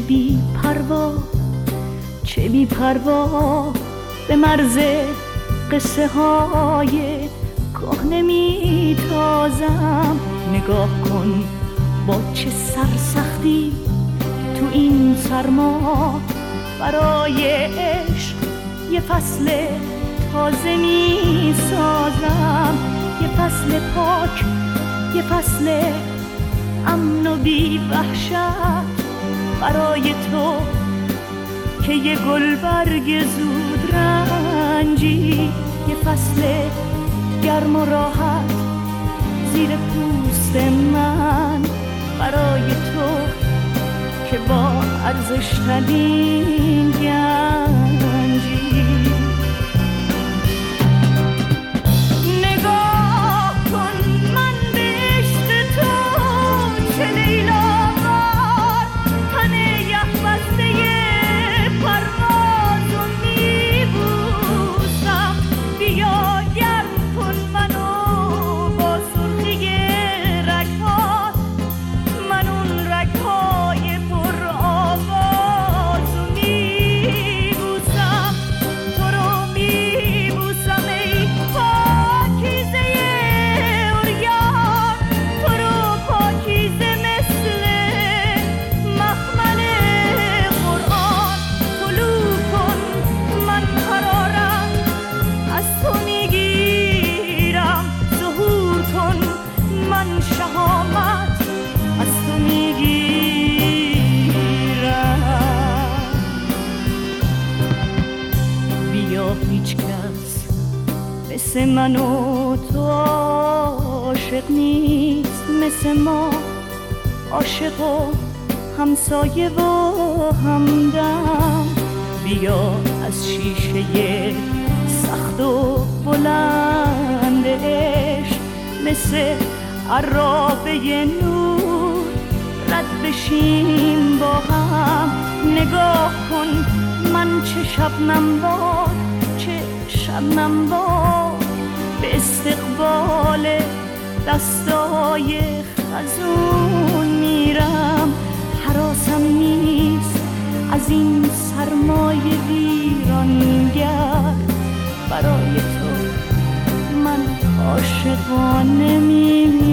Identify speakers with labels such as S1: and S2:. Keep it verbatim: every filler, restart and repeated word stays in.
S1: بی پروا، چه بی پروا به مرز قصه های کهنه می تازم. نگاه کن با چه سرسختی تو این سرما برای عشق یه فصل تازه می سازم. یه فصل پاک، یه فصل امن و بی وحشت برای تو که یه گلبرگ زود رنجی. یه فصل گرم و راحت زیر پوست من برای تو که با ارزش ترین گنجی. نگاه کن من به عشق تو چه لیلاوار، تن یخ بسته پرواز و میبوسم. بیا گرم کن منو با سرخی رگهات، من اون رگهای پر آواز و میبوسم. تو رو میبوسم ای پاکیزه عریان، تو رو پاکیزه مثل مخمل قرآن. طلوع کن من قرارم از تو میگیرم، ظهور کن من شهامت از تو میگیرم. بیا هیچ کس مثل من و تو عاشق نیست، مثل ما عاشق و همسایه و همدم. بیا از شیشه سخت و بلند عشق مثل عرابه نور رد بشیم با هم. نگاه کن من چه شبنم باد، چه شبنم باد به استقبال دستای خزون میرم. حراسم نیست از این سرمای ویرانگر، برای تو من عاشقانه میمیرم.